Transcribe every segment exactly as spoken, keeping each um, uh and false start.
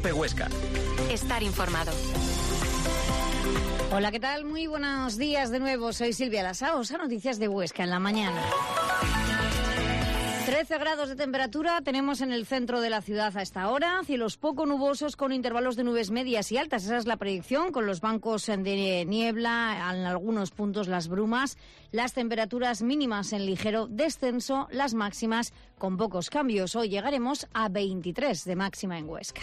COPE Huesca. Estar informado. Hola, ¿qué tal? Muy buenos días de nuevo. Soy Silvia Lasaos, a Noticias de Huesca en la mañana. trece grados de temperatura tenemos en el centro de la ciudad a esta hora, cielos poco nubosos con intervalos de nubes medias y altas, esa es la predicción, con los bancos de niebla, en algunos puntos las brumas, las temperaturas mínimas en ligero descenso, las máximas con pocos cambios. Hoy llegaremos a veintitrés de máxima en Huesca.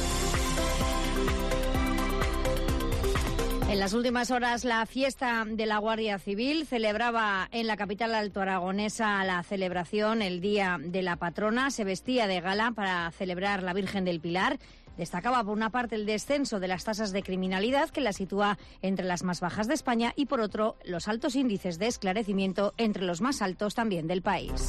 En las últimas horas, la fiesta de la Guardia Civil celebraba en la capital altoaragonesa la celebración, el Día de la Patrona. Se vestía de gala para celebrar la Virgen del Pilar. Destacaba por una parte el descenso de las tasas de criminalidad, que la sitúa entre las más bajas de España, y por otro, los altos índices de esclarecimiento, entre los más altos también del país.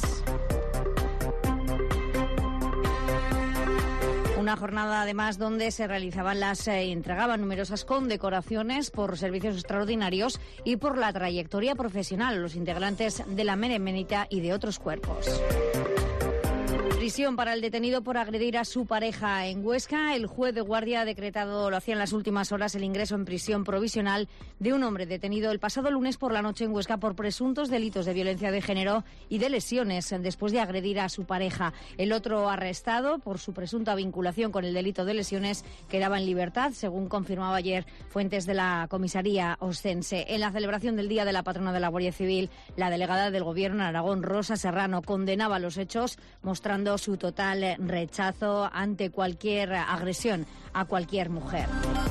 Una jornada, además, donde se realizaban las eh, entregaban numerosas condecoraciones por servicios extraordinarios y por la trayectoria profesional, los integrantes de la Benemérita y de otros cuerpos. Prisión para el detenido por agredir a su pareja en Huesca. El juez de guardia ha decretado, lo hacía en las últimas horas, el ingreso en prisión provisional de un hombre detenido el pasado lunes por la noche en Huesca por presuntos delitos de violencia de género y de lesiones después de agredir a su pareja. El otro arrestado por su presunta vinculación con el delito de lesiones quedaba en libertad, según confirmaba ayer fuentes de la comisaría ostense. En la celebración del Día de la Patrona de la Guardia Civil, la delegada del Gobierno en Aragón, Rosa Serrano, condenaba los hechos, mostrando su total rechazo ante cualquier agresión a cualquier mujer.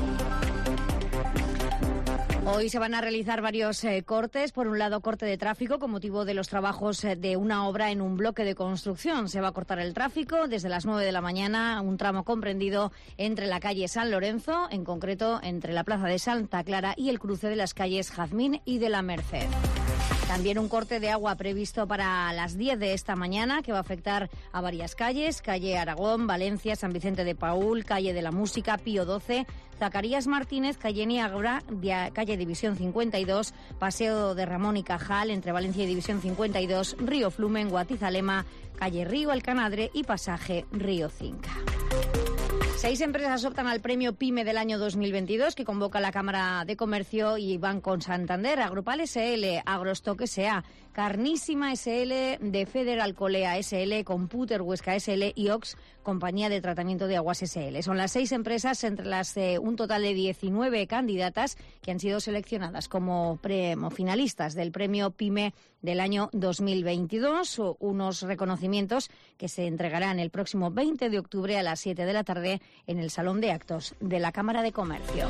Hoy se van a realizar varios eh, cortes. Por un lado, corte de tráfico con motivo de los trabajos eh, de una obra en un bloque de construcción. Se va a cortar el tráfico desde las nueve de la mañana, un tramo comprendido entre la calle San Lorenzo, en concreto entre la plaza de Santa Clara y el cruce de las calles Jazmín y de la Merced. También un corte de agua previsto para las diez de esta mañana, que va a afectar a varias calles: calle Aragón, Valencia, San Vicente de Paúl, calle de la Música, Pío doce, Zacarías Martínez, calle Niagara, calle División cincuenta y dos, Paseo de Ramón y Cajal, entre Valencia y División cincuenta y dos, Río Flumen, Guatizalema, calle Río Alcanadre y pasaje Río Cinca. Seis empresas optan al premio PYME del año dos mil veintidós, que convoca la Cámara de Comercio y Banco Santander. Agrupal S L, Agrostock S A, Carnísima S L, de Federal Colea S L, Computer Huesca S L y Ox, Compañía de Tratamiento de Aguas S L. Son las seis empresas entre las eh, un total de diecinueve candidatas que han sido seleccionadas como, pre, como finalistas del premio PYME del año dos mil veintidós, unos reconocimientos que se entregarán el próximo veinte de octubre a las siete de la tarde en el Salón de Actos de la Cámara de Comercio.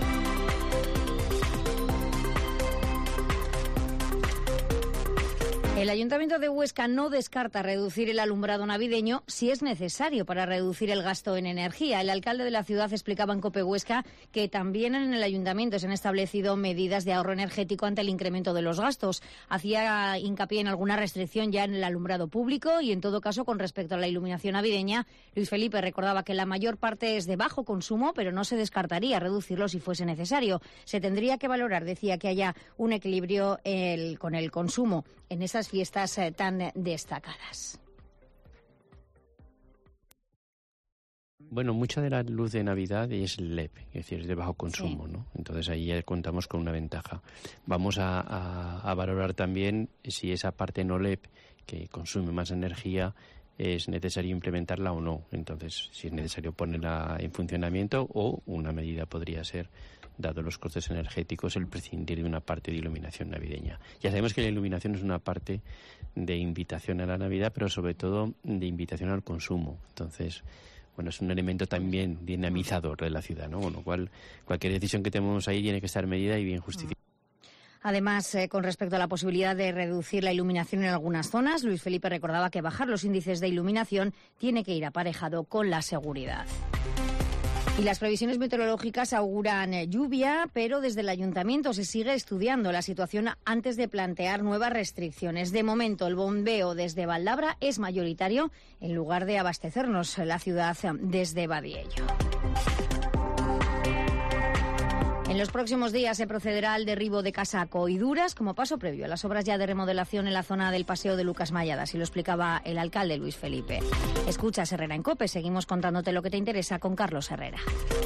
El Ayuntamiento de Huesca no descarta reducir el alumbrado navideño si es necesario para reducir el gasto en energía. El alcalde de la ciudad explicaba en COPE Huesca que también en el Ayuntamiento se han establecido medidas de ahorro energético ante el incremento de los gastos. Hacía hincapié en alguna restricción ya en el alumbrado público y, en todo caso, con respecto a la iluminación navideña, Luis Felipe recordaba que la mayor parte es de bajo consumo, pero no se descartaría reducirlo si fuese necesario. Se tendría que valorar, decía, que haya un equilibrio el, con el consumo en esas fiestas eh, tan destacadas. Bueno, mucha de la luz de Navidad es L E P, es decir, es de bajo consumo, sí, ¿no? Entonces ahí ya contamos con una ventaja. Vamos a, a, a valorar también si esa parte no L E P, que consume más energía, es necesario implementarla o no. Entonces, si es necesario ponerla en funcionamiento, o una medida podría ser, dado los costes energéticos, el prescindir de una parte de iluminación navideña. Ya sabemos que la iluminación es una parte de invitación a la Navidad, pero sobre todo de invitación al consumo. Entonces, bueno, es un elemento también dinamizador de la ciudad, ¿no? Con lo cual, cualquier decisión que tomemos ahí tiene que estar medida y bien justificada. Además, eh, con respecto a la posibilidad de reducir la iluminación en algunas zonas, Luis Felipe recordaba que bajar los índices de iluminación tiene que ir aparejado con la seguridad. Y las previsiones meteorológicas auguran lluvia, pero desde el Ayuntamiento se sigue estudiando la situación antes de plantear nuevas restricciones. De momento, el bombeo desde Valdabra es mayoritario en lugar de abastecernos la ciudad desde Badiello. En En los próximos días se procederá al derribo de Casa Coiduras como paso previo a las obras ya de remodelación en la zona del Paseo de Lucas Mayada, así lo explicaba el alcalde Luis Felipe. Escuchas Herrera en COPE, seguimos contándote lo que te interesa con Carlos Herrera.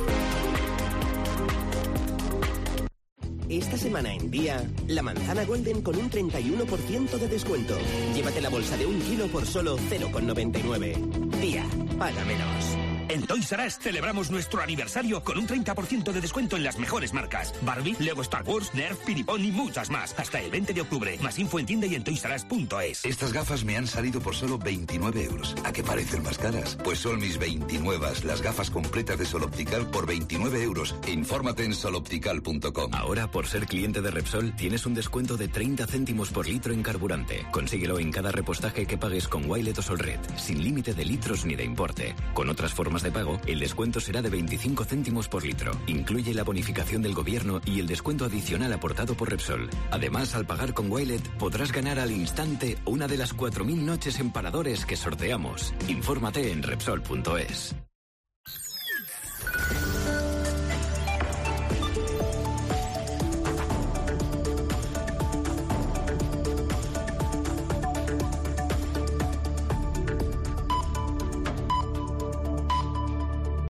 Esta semana en Día, la manzana Golden con un treinta y uno por ciento de descuento. Llévate la bolsa de un kilo por solo cero coma noventa y nueve. Día, paga menos. En Toys R Us celebramos nuestro aniversario con un treinta por ciento de descuento en las mejores marcas. Barbie, Lego Star Wars, Nerf, Pinipón y muchas más. Hasta el veinte de octubre. Más info en tienda y en toys r us punto es. Estas gafas me han salido por solo veintinueve euros. ¿A qué parecen más caras? Pues son mis veintinueve, las gafas completas de Sol Optical por veintinueve euros. Infórmate en sol optical punto com. Ahora, por ser cliente de Repsol, tienes un descuento de treinta céntimos por litro en carburante. Consíguelo en cada repostaje que pagues con Wilet o Solred, sin límite de litros ni de importe. Con otras formas de pago, el descuento será de veinticinco céntimos por litro. Incluye la bonificación del gobierno y el descuento adicional aportado por Repsol. Además, al pagar con Wilet, podrás ganar al instante una de las cuatro mil noches en paradores que sorteamos. Infórmate en repsol punto es.